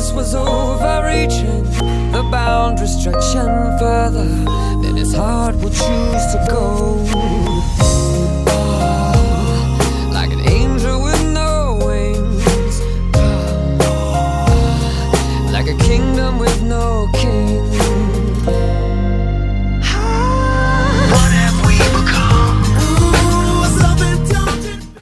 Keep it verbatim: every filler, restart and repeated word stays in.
this was overreaching, the boundary stretching further, then his heart would choose to go.